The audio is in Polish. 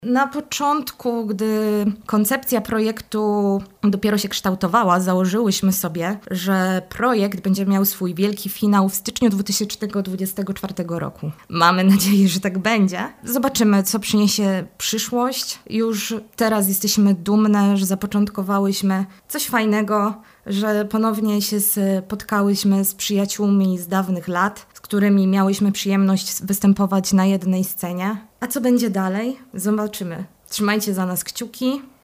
Na początku, gdy koncepcja projektu dopiero się kształtowała, założyłyśmy sobie, że projekt będzie miał swój wielki finał w styczniu 2024 roku. Mamy nadzieję, że tak będzie. Zobaczymy, co przyniesie przyszłość. Już teraz jesteśmy dumne, że zapoczątkowałyśmy coś fajnego, że ponownie się spotkałyśmy z przyjaciółmi z dawnych lat, z którymi miałyśmy przyjemność występować na jednej scenie. A co będzie dalej? Zobaczymy. Trzymajcie za nas kciuki.